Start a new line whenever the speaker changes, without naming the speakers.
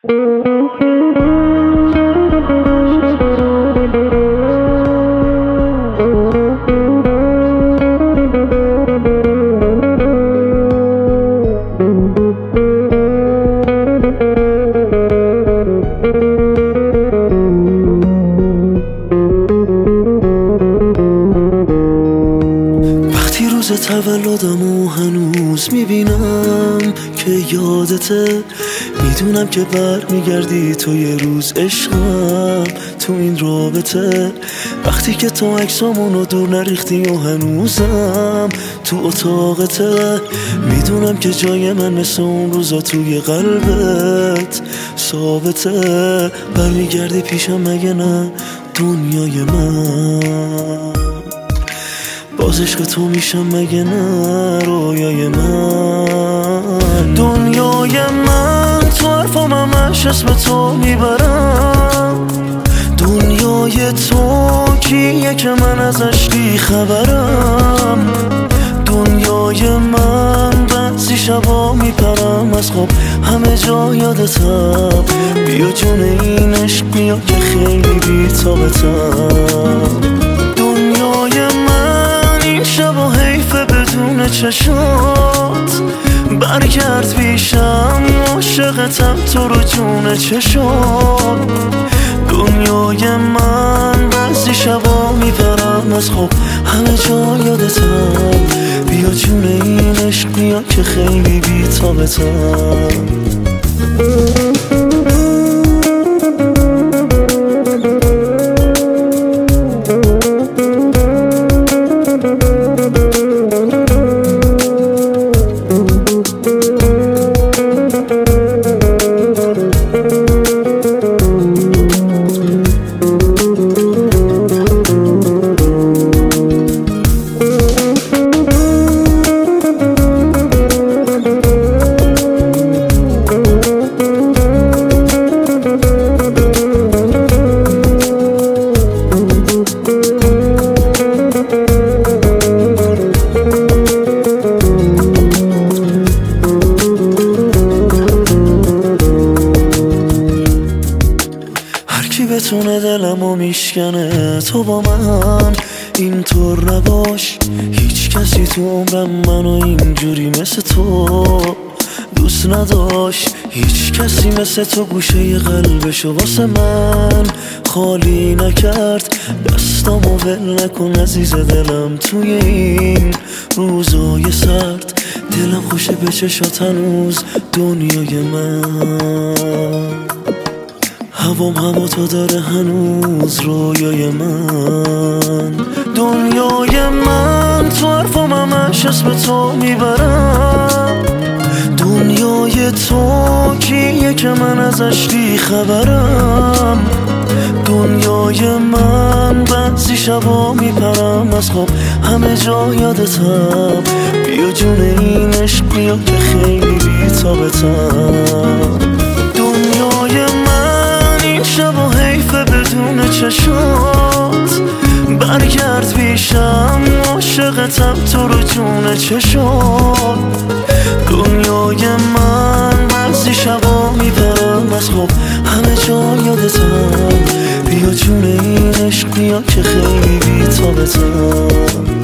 تولدمو هنوز میبینم که یادته، میدونم که برمیگردی تو یه روز عشقم تو این رابطه. وقتی که تو عکسامونو دور نریختی و هنوزم تو اتاقته، میدونم که جای من مثل اون روزا توی قلبت ثابته. برمیگردی پیشم مگه نه دنیای من؟ باز عشق تو میشم مگه نه رویای من؟ دنیای من تو حرفام همش اسم تو میبرم. دنیای تو کیه که من ازش بی خبرم؟ دنیای من بعضی شبا میپرم از خواب همه جا یادتم. بیا جون این عشق بیا که خیلی بی تابتم. دنیای من این شبا حیفه بدون چشات، برگرد پیشم عاشقتم تو رو جون چشات. دنیای من بعضی شبا میپرم از خواب همه جا یادتم. بیا جون این عشق بیا که خیلی بی تابتم. بتونه دلمو میشکنه تو با من اینطور نباش. هیچ کسی تو عمرم منو اینجوری مثل تو دوست نداشت. هیچ کسی مثل تو گوشه قلبشو واسه من خالی نکرد. دستامو ول نکن عزیز دلم توی این روزای سرد. دلم خوشه به چشات هنوز دنیای من. هوام هوا تو داره هنوز رویای من. دنیای من تو حرفام همش اسم تو میبرم. دنیای تو کیه که من ازش بی خبرم؟ دنیای من بعضی شبا میپرم از خواب همه جا یادتم. بیا جون این عشق بیا که خیلی بی تابتم. دنیای من این شبا حیفه بدون چشات، برگرد پیشم عاشقتم تو رو جون چشات. دنیای من بعضی شبا میبرم از خواب همه جا یادتم. بیا جون این عشق بیا که خیلی بی تابتم.